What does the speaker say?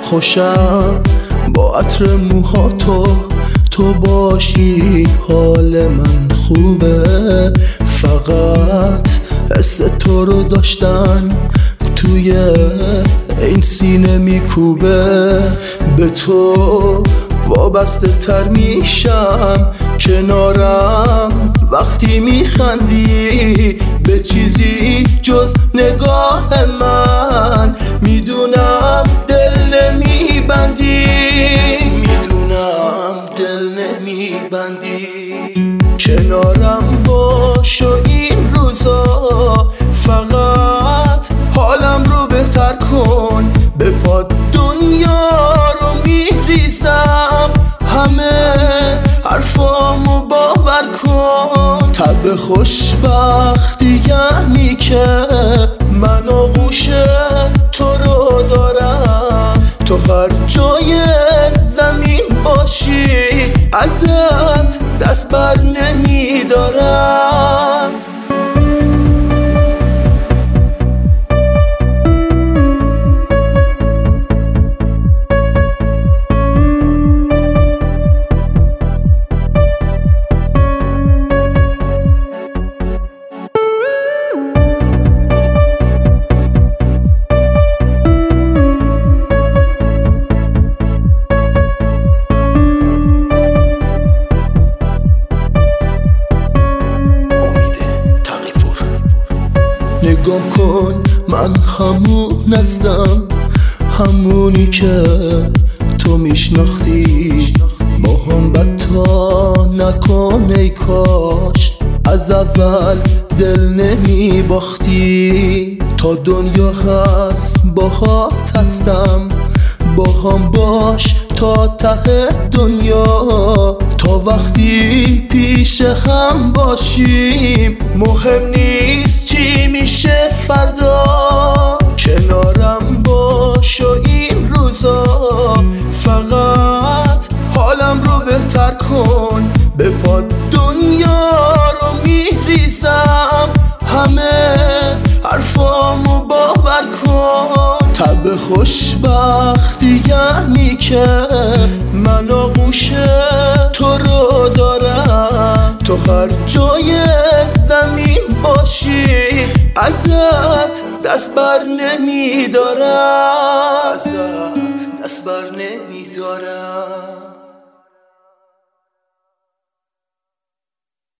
خوشم با عطر موها تو باشی حال من خوبه. فقط حس تو رو داشتن توی این سینه میکوبه. به تو وابسته تر میشم کنارم وقتی میخندی. به چیزی جز نگاه من میدونم دل نمیبندی، میدونم دل نمیبندی. کنارم باش و این روزا فقط حالم رو بهتر کن. به پاد دنیا رو میریزم، همه حرفامو باور کن. تب خوشبختی یعنی که من آغوش تو رو دارم. تو هر جای زمین باشی ازت دست بر نمیدارم. نگام کن من همون هستم، همونی که تو میشناختی. محبت نکن ای کاش از اول دل نمیباختی. تا دنیا هست باهات هستم، باهام باش تا ته دنیا. تا وقتی پیش هم باشیم مهم نیست چی میشه فردا. کنارم باش و این روزا فقط حالم رو بهتر کن. به پاد دنیا رو میریزم، همه حرفامو باور کن. تب خوشبختی یعنی که من آغوش تو رو دارم. تو هر جای زمین باشی ازت دست بر نمیدارم، ازت دست بر نمیدارم.